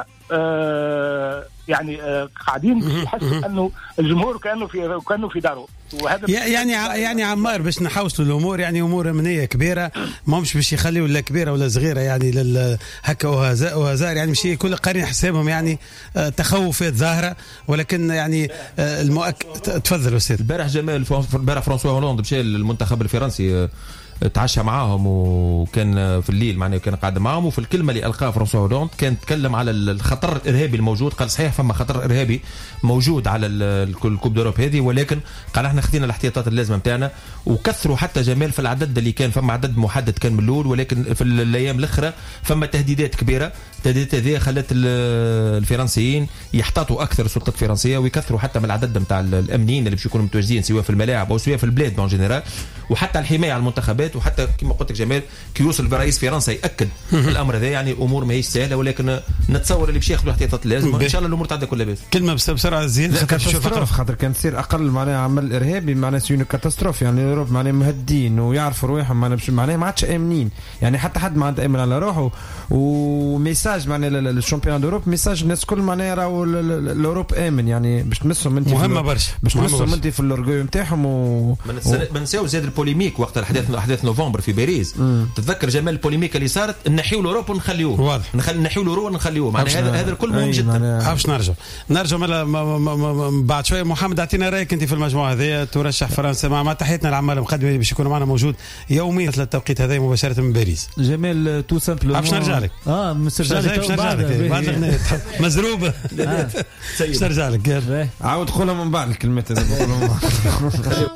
يعني قاعدين يحسوا انه الجمهور كانوا في داره. وهذا يعني عمار باش نحوصلوا الامور، يعني امور امنيه كبيره، ما مش باش يخليوا لا كبيره ولا صغيره يعني هكا وهزار، يعني مش كل قارين حسابهم يعني تخوفات ظاهره، ولكن يعني المؤكد. تفضل استاذ. البارح فرانسوا هولاند مشى المنتخب الفرنسي تعشى معاهم، وكان في الليل معناه كان قاعد معاهم، وفي الكلمه اللي القاها فرانسوا هولاند كان تكلم على الخطر الارهابي الموجود. قال صحيح فما خطر ارهابي موجود على الكوب دوروب هذه، ولكن قال احنا خذينا الاحتياطات اللازمه نتاعنا، وكثروا حتى جمال في العدد اللي كان فما عدد محدد كان من الاول، ولكن في الايام الاخرى فما تهديدات كبيره. التهديدات هذه خلت الفرنسيين يحتاطوا اكثر، السلطات الفرنسيه، ويكثروا حتى من العدد نتاع الامنيين اللي باش يكونوا متواجدين سواء في الملاعب او سواء في البلاد بون جينيرال، وحتى الحمايه على المنتخبات. وحتى كما قلت لك جمال كي يوصل برئيس فرنسا ياكد الامر هذا، يعني امور ماهيش سهله، ولكن نتصور اللي باش ياخذوا الاحتياطات اللازمه ان شاء الله الامور تعدي كل بس. كلمه بسرعه زين خاطر كان تصير اقل معناها عمل ارهابي معناها سيون كاتاستروف، يعني اوروب معناها مهدين ويعرفوا روحهم معناها ما عادش امنين، يعني حتى حد ما عنده امن على روحه. وميساج معناها للشامبيون دوروب، ميساج الناس كل معناها راهو الاوروب امن، يعني باش تمسهم انت مهمه برشا، باش تمسهم انت في الاورجو نتاعهم. ما نساو زاد البوليميك وقت احداث نوفمبر في باريس. تتذكر جمال البوليميك اللي صارت، نحيو الاوروب ونخليوه، واضح نحيو الاورو ونخليوه، معناها هذا الكل مهم جدا. باش نرجع بعد شويه. محمد اعطينا رايك انت في المجموعه هذه، ترشح فرنسا مع تحياتنا للعمال المقدمه باش يكونوا معنا موجود يوميا في التوقيت هذا مباشره من باريس. جمال تو سامبل باش نرجع لك بعد مزروبه باش نرجع لك. عاود قولها من بعد الكلمات هذه.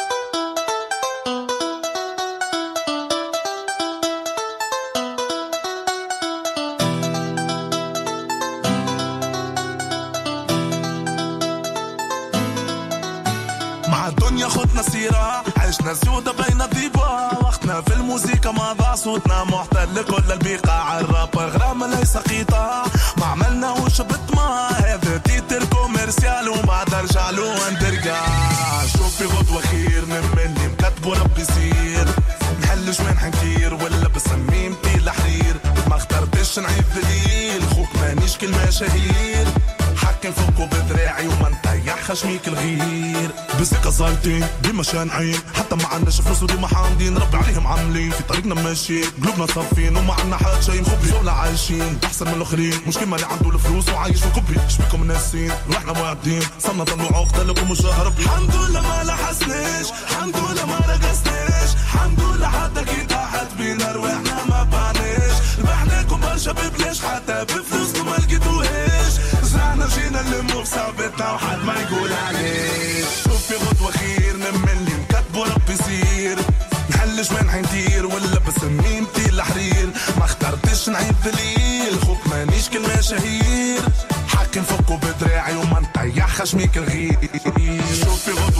عشنا سودة بين ضيبة، وقتنا في الموسيقى ما ضاع صوتنا، محتل كل البقاع، الراب غرام ليس قطاع، ما عملناهوش بالطمع، هذا تيتر كوميرسيال وبعد ارجع له اندرجع. شوفي غدوة خير من مني مكتبه ربي يصير، نحلش من حنكير ولا بسميمتي الحرير، ما اخترتش نعيب دليل، خوك مانيش كلمة شهير، حكم فوقه بدراعي وما نطيح خشميك الغير، بثقة صايتين ديما شانعين، حتى ما عندناش فلوس وديما حامدين، ربي عليهم عاملين، في طريقنا ماشيين، قلوبنا صافين وما عندنا حد شي مخبي، ولا عايشين احسن من الاخرين، مش كيما اللي عنده الفلوس وعايش في كوبي، شبيكم الناسين واحنا واعدين، صرنا طلعوا عقدة لكم مشاهرة. الحمد لله ما لحسناش، الحمد لله ما رقصناش، الحمد لله حتى كي طاحت بينا رواحنا ما بعناش، ربحناكم برشا ببلاش حتى بفلوسكم ما لقيتوهاش، زرعنا جينا نلمو بصعبتنا وحد ما يقول عليك. شوفي غدوة خير من اللي مكتبه ربي يصير، نحلش من حنطير ولا بسميمتي الحرير، ما اخترتش نعيب دليل، خوك مانيش كلمة شهير، حاكم فوقه بدراعي وما نطيح خشميك الغير. شوفي غدوة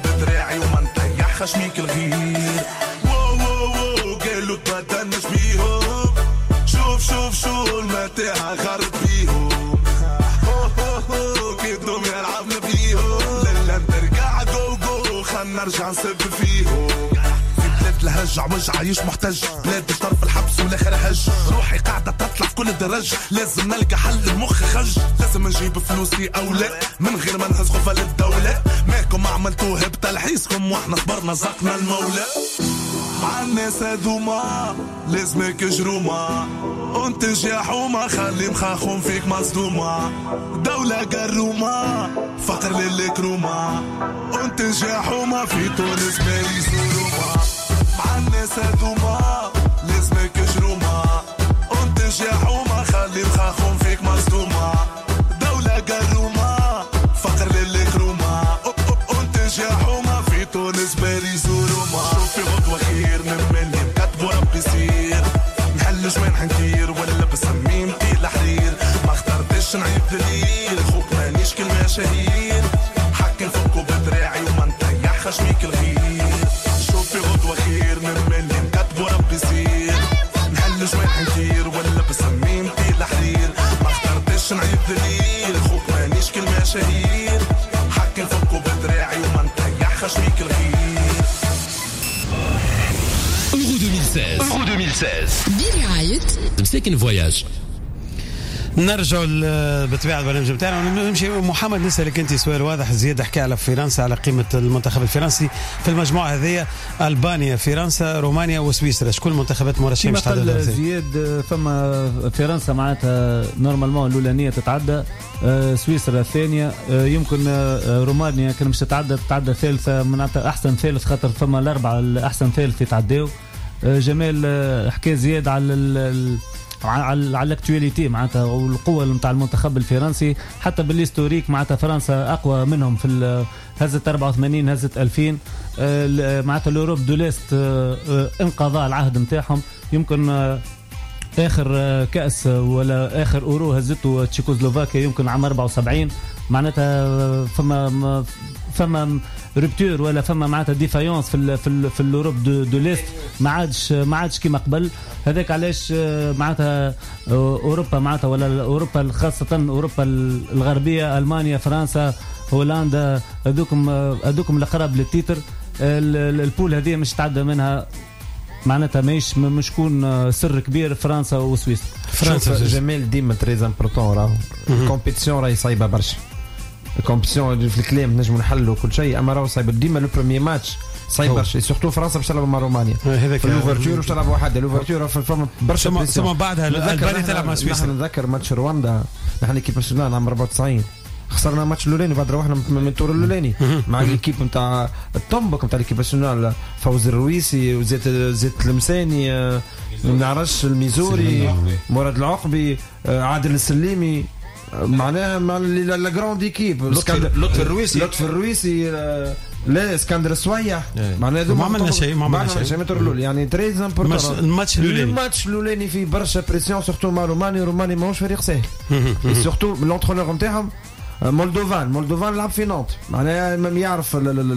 بدراعي وما نطيح خشميك الغير. واو واو واو قالوا تبدلناش بيهم، شوف شوف شو المتاع خرب بيهم. كي بدهم يلعبنا بيهم، لا نرجع جو جو خلنا نرجع نسب فيهم. الهرج عوج عايش محتج، بلاد طرف الحبس والاخر هج، روحي قاعدة تطلع في كل درج، لازم نلقى حل المخ خج، لازم نجيب فلوسي او لا من غير ما نهز خوفة للدولة. ماكم عملتوه بتلحيسكم واحنا صبرنا زقنا المولى. مع الناس هذوما لازمك جرومة، وانت يا حومة خلي مخاخهم فيك مصدومة. دولة قرومة فقر للكرومة، وانت يا حومة في تونس باريس وروما. مع الناس هذوما لازمك جرومة، وانت يا حومة خلي مخاخهم فيك مصدومة. دولة قرومة فقر للكرومة، وانت يا حومة في تونس باريس وروما. شوفي غدوة خير نمني كتبوا ربي يصير، نحلش وين حنكير ولا بسمين تيل حرير. ما اخترتش نعيب دليل خوك مانيش كلمة شهير، حكي نفكوا بدراعي وما نطيح خشميك الغير. شوفي غدوة خير نمني كتبوا ربي يصير، نحلش وين حنكير ولا بسمين تيل حرير. ما اخترتش نعيب دليل خوك مانيش كلمة شهير، حكي نفكوا بدراعي وما نطيح خشميك الغير. Euro 2016 برعاية مساكن فواياج. نرجع بطبيعة البرنامج بتاعنا ونمشي. محمد نسألك أنت سؤال واضح. زياد حكى على فرنسا، على قيمة المنتخب الفرنسي في المجموعة هذه. ألبانيا، فرنسا، رومانيا وسويسرا، شكون المنتخبات مرشحين باش تعدى؟ زياد فما فرنسا معناتها نورمالمون الأولانية تتعدى، سويسرا الثانية، يمكن رومانيا كان مش تتعدى ثالثة، معناتها أحسن ثالث خاطر فما الأربعة الأحسن ثالث يتعداو. جمال حكى زياد على الاكتواليتي معناتها والقوه نتاع المنتخب الفرنسي، حتى بالهيستوريك معناتها فرنسا اقوى منهم في هزت 84 هزت 2000 معناتها الاوروب دو ليست انقضى العهد نتاعهم. يمكن اخر كاس ولا اخر اورو هزته تشيكوسلوفاكيا يمكن عام 74. معناتها فما ربتور ولا فما معناتها ديفايونس في الاوروب دو ليست، ما عادش كيما قبل. هذاك علاش معناتها اوروبا معناتها ولا اوروبا خاصه اوروبا الغربيه، المانيا، فرنسا، هولندا، هذوكم الاقرب للتيتر. البول هذه مش تعدى منها معناتها مش يكون سر كبير فرنسا وسويسرا. فرنسا جمال ديما تريز امبورطون، راهو الكومبيتيسيون راهي صايبه برشا. الكومبيتيسيون في الكلام نجموا نحلوا كل شيء، اما راهو صايب ديما لو بروميي ماتش صايب برشا، سورتو فرنسا باش تلعب مع رومانيا في الاوفرتور، باش تلعب وحده الاوفرتور فما برشا ثم بعدها البانيا تلعب مع سويسرا. نحن نتذكر ماتش رواندا، نحن كيف ناسيونال عام 94 خسرنا ماتش الاولاني بعد روحنا من الدور الاولاني مع الكيب نتاع الطنبك نتاع الكيب ناسيونال، فوز الرويسي وزيت المساني، ما نعرفش الميزوري، مراد العقبي، عادل السليمي، معناها مع لا جراند ايكيب. لطفي الرويسي لا اسكندر السويح، معناها ما عملنا شيء يعني تريز امبورطون. الماتش الاولاني في برشا بريسيون سورتو مع رومانيا ماهوش فريق سهل، سورتو لونترونور نتاعهم مولدوفان لعب في نونت، معناها ما يعرف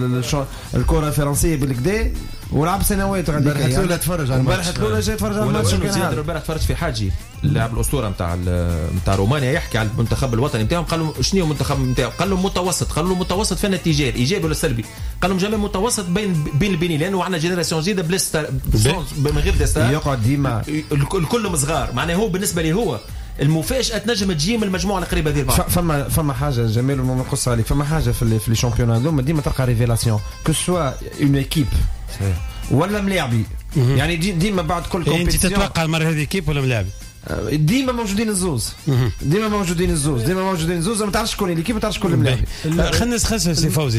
الكره الفرنسيه بالكدا ولعب سنوات غادي. البارحه الاولى تفرج على الماتش، البارحه الاولى جاي تفرج على الماتش. البارحه تفرج في حاجي اللاعب الاسطوره نتاع رومانيا يحكي على المنتخب الوطني نتاعهم، قال له شنو المنتخب نتاعو؟ قال له متوسط، قال له متوسط في النتيجات ايجابي ولا سلبي؟ قال لهم جميع متوسط بين البنين، لانه عندنا جينيراسيون جديده من غير ديستار يقعد ديما كلهم صغار. معناه هو بالنسبه لي هو المفاجاه تنجم تجي من المجموعه القريبه هذه البعض. فما حاجه جميل وما نقص عليك، فما حاجه في لي شامبيونات دوما ديما تلقى ريفيلاسيون كو سوا اون ايكيب ولا ملاعبي، يعني ديما بعد كل كومبيتيسيون. انت تتوقع المره هذه كيب ولا ملاعبي؟ ديما موجودين الزوز، ديما موجودين الزوز، ما تعرفش شكون اللي كيف، ما تعرفش شكون الملاعبي. خلينا نسخسر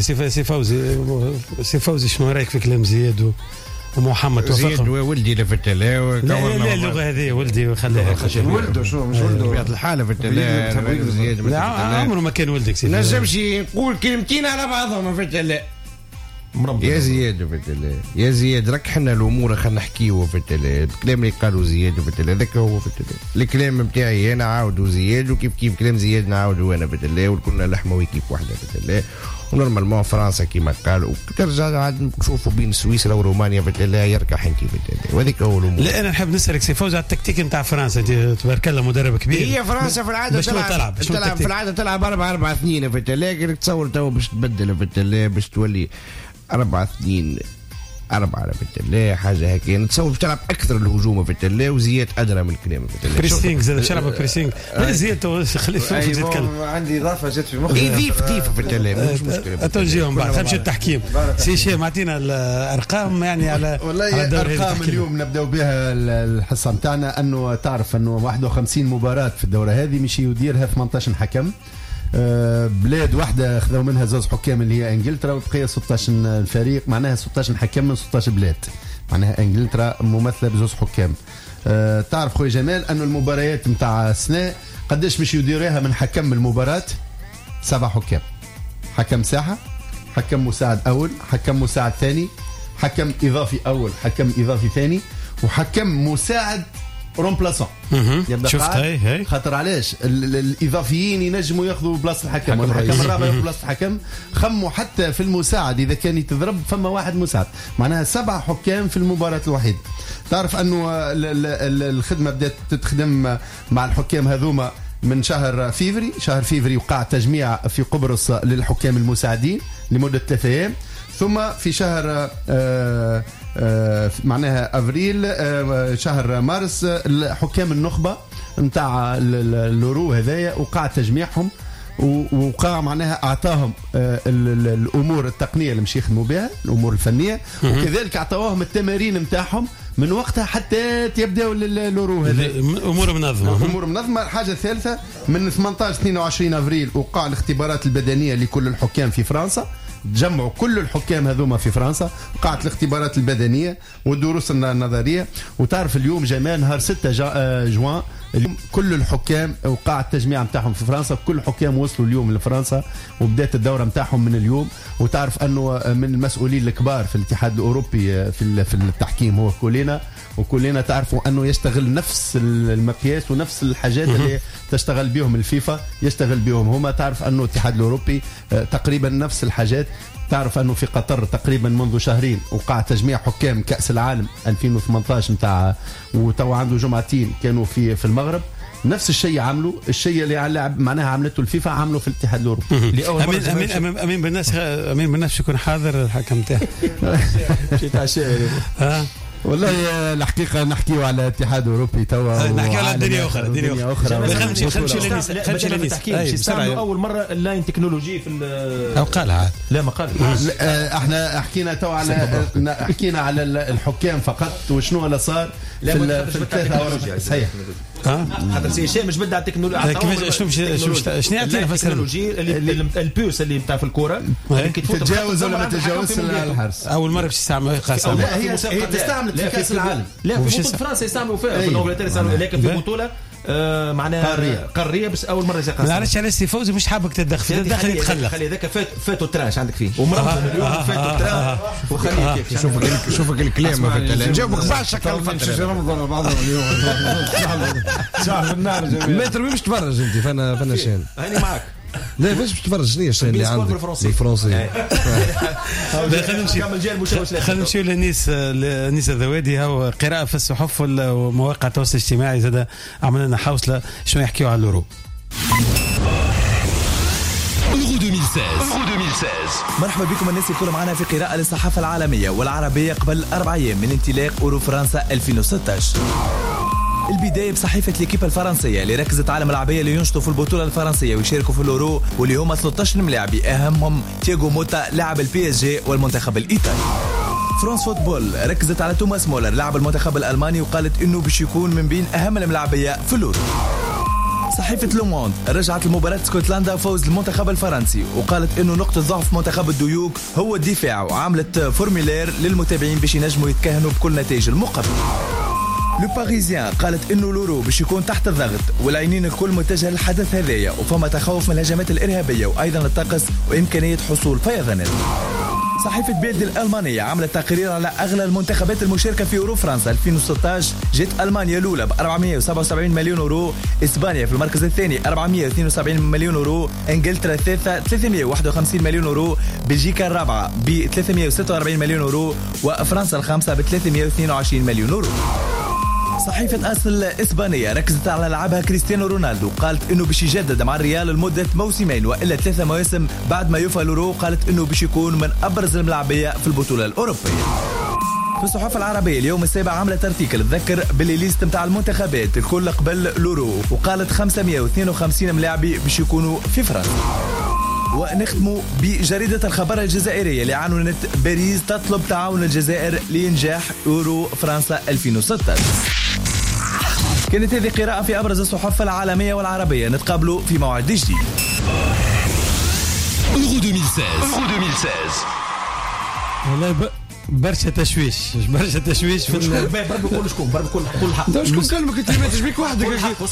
سي فوزي شنو رايك في كلام زياد ومحمد؟ زياد ولدي لفت له، لا اللغه هذه ولدي خليها ولده شو مش ولده بطبيعه الحاله في زياد. لا عمره ما كان ولدك سي. نجمش نقول كلمتين على بعضهم في لا يا زياد فتلا يا زياد راك حنا الامور خلينا نحكيو فتلا الكلام اللي قالوا زياد فتلا هذاك هو فتلا الكلام نتاعي انا عاودوا زياد وكيف كلام زياد نعاودوا انا فتلا وكنا لحمه وكيف واحده فتلا ونورمالمون فرنسا كيما قالوا ترجع عاد نشوفوا بين سويسرا ورومانيا لا يركح انت وهذيك هو الامور. لا انا نحب نسالك سي فوز على التكتيك نتاع فرنسا، انت تبارك الله مدرب كبير. هي فرنسا في العاده تلعب في العاده تلعب 4-4-2 في التلاقي، تصور تو باش تبدل في التلاقي باش تولي 4-2-4 في التلاقي حاجه هيك، يعني تصور باش تلعب اكثر الهجوم في التلاقي وزياد ادرى من الكلام في التلاقي. بريسينغ زاد شرب بريسينغ زياد خلي فوز يتكلم. عندي اضافه جات في مخي. ضيف في التلاقي مش مشكله. توجيهم بعد خمسه التحكيم. سي شيء معطينا الارقام يعني على والله ارقام اليوم نبداو بها الحصه نتاعنا، انه تعرف انه 51 مباراه في الدوره هذه مش يديرها 18 حكم. بلاد واحدة خذوا منها زوز حكام اللي هي انجلترا، وبقي 16 فريق، معناها 16 حكم من 16 بلاد، معناها انجلترا ممثلة بزوز حكام. تعرف خويا جمال انه المباريات نتاع السنة قداش باش يديروها من حكم المباراة؟ 7 حكام، حكم ساحة، حكم مساعد اول، حكم مساعد ثاني، حكم اضافي اول، حكم اضافي ثاني، وحكم مساعد رومبلاسون. شفت هاي خاطر علاش الاضافيين ينجموا ياخذوا بلاصه الحكم، والحكم الرابع ياخذ بلاصه الحكم. خموا حتى في المساعد اذا كان يتضرب فما واحد مساعد، معناها 7 حكام في المباراه الوحيده. تعرف انه الخدمه بدات تتخدم مع الحكام هذوما من شهر فيفري وقع تجميع في قبرص للحكام المساعدين لمده 3 أيام، ثم في شهر معناها افريل شهر مارس حكام النخبه نتاع اللورو هذايا وقع تجميعهم، وقع معناها اعطاهم الامور التقنيه اللي مش يخدموا بها، الامور الفنيه، وكذلك اعطاوهم التمارين نتاعهم من وقتها حتى يبداوا اللورو هذا امور منظمه. الحاجه الثالثه من 18-22 افريل وقع الاختبارات البدنيه لكل الحكام في فرنسا، تجمعوا كل الحكام هذوما في فرنسا، وقعت الاختبارات البدنيه والدروس النظريه. وتعرف اليوم جمال نهار 6 جوان اليوم كل الحكام وقع التجميع نتاعهم في فرنسا، كل الحكام وصلوا اليوم لفرنسا وبدات الدوره نتاعهم من اليوم. وتعرف انه من المسؤولين الكبار في الاتحاد الاوروبي في التحكيم هو وكلنا تعرفوا انه يشتغل نفس المقياس ونفس الحاجات اللي تشتغل بهم الفيفا يشتغل بهم هما. تعرف انه الاتحاد الاوروبي تقريبا نفس الحاجات. تعرف انه في قطر تقريبا منذ شهرين وقع تجميع حكام كأس العالم 2018 نتاع، وتو عنده جمعتين كانوا في المغرب، نفس الشيء عملوا، الشيء اللي معناها عملته الفيفا عملوا في الاتحاد الاوروبي. امين بالناس يكون حاضر الحكم تاعه. مشيت عشاء والله الحقيقه نحكيو على الاتحاد الاوروبي توا، نحكيو على دنيا اخرى. خلينا التحكيم يستعملوا اول مره اللاين تكنولوجي في او قالها لا ما قال. احنا حكينا توا على الحكام فقط وشنو اللي صار في الثلاثه اورا. صحيح هذا شيء مش بدها التكنولوجيا. شنو يعطينا التكنولوجيا البيوس اللي بتاع في الكوره تتجاوز ولا ما تتجاوزش الحرس. اول مره باش تستعمل هي تستعمل في كاس العالم. لا في بطوله فرنسا يستعملوا فيها، في انجلترا يستعملوا، لكن في بطوله معناها قاريه بس اول مره ما نعرفش على سي فوزي مش حابك تدخل خلي هذاك فاتو تراش عندك فيه ومرات اليوم فاتو تراش وخليه شوفك الكلام نجاوبك بعشق رمضان بعضهم اليوم شهر النار جميل. ما ترويش تفرج انت فانا شان هاني معك. لا فاش تفرج شنو الشيء اللي عندك الفرنسي. خلينا نمشيو لنيس الذوادي. هو قراءة في الصحف ومواقع التواصل الاجتماعي زاد عمل لنا حوصلة شنو يحكيوا على اليورو. يورو 2016. مرحبا بكم الناس الكل معنا في قراءة للصحافة العالمية والعربية قبل 4 أيام من انطلاق أورو فرنسا 2016. البداية بصحيفة ليكيب الفرنسية اللي ركزت على ملاعبية اللي ينشطوا في البطولة الفرنسية ويشاركوا في الأورو، واللي هم 13 ملاعبي أهمهم تياغو موتا لاعب البي اس جي والمنتخب الإيطالي. فرانس فوتبول ركزت على توماس مولر لاعب المنتخب الألماني وقالت إنه باش يكون من بين أهم الملاعبية في الأورو. صحيفة لوموند رجعت لمباراة اسكتلندا فوز المنتخب الفرنسي وقالت إنه نقطة ضعف منتخب الديوك هو الدفاع، وعملت فورمولير للمتابعين باش ينجموا يتكهنوا بكل نتائج المقابلة. لو باريزيان قالت انه لورو باش يكون تحت الضغط والعينين الكل متجهه للحدث هذايا، وفما تخوف من الهجمات الارهابيه وايضا الطقس وامكانيه حصول فيضانات. صحيفة بيلد الألمانية عملت تقرير على أغلى المنتخبات المشاركة في يورو فرنسا 2016. جت ألمانيا الأولى ب 477 مليون يورو، إسبانيا في المركز الثاني 472 مليون يورو، إنجلترا الثالثة 351 مليون يورو، بلجيكا الرابعة ب 346 مليون يورو، وفرنسا الخامسة ب 322 مليون يورو. صحيفة أصل إسبانية ركزت على لعبها كريستيانو رونالدو، قالت إنه باش يجدد مع الريال لمدة موسمين وإلا 3 مواسم بعد ما يوفى اليورو. قالت إنه باش يكون من أبرز الملاعبية في البطولة الأوروبية. في الصحف العربية اليوم السابع عملت ارتيكل تذكر بالليست متاع المنتخبات الكل قبل اليورو، وقالت 552 ملاعبي باش يكونوا في فرنسا. ونختموا بجريدة الخبر الجزائرية اللي عنونت باريس تطلب تعاون الجزائر لإنجاح يورو فرنسا 2016. كانت هذه قراءة في أبرز الصحف العالمية والعربية، نتقابلوا في موعد جديد. Euro 2016 والله برشا تشويش في بربي كل شكون بربي كل حق شكون كلمك انت ما تجبيك وحدك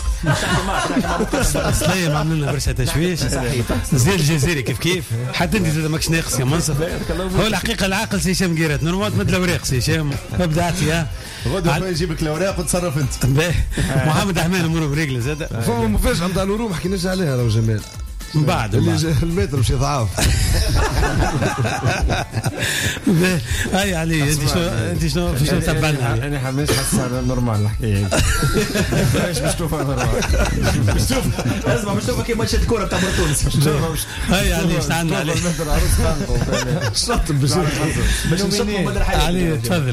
سليم عملوا لنا برشا تشويش زي الجزائري كيف حتى انت زاد ماكش ناقص يا منصف. هو الحقيقه العاقل سي هشام قيرات نورمال مد الاوراق سي هشام ابدعتي غدوه يجيب لك الاوراق وتصرف انت. محمد احمد اموره بريقله زاد. فما مفاجاه نتاع الورو ما حكيناش عليها لو جمال من بعد المتر مش ضعاف. هاي علي انت شنو تبعنا؟ انا حماس حاسس نورمال الحكايه. ايش باش تشوفها نورمال؟ اسمع باش تشوفها كي ماتش الكره تاع تونس. هاي علي استعنا عليه شطب باش نشوفوا بدر حالي. علي تفضل.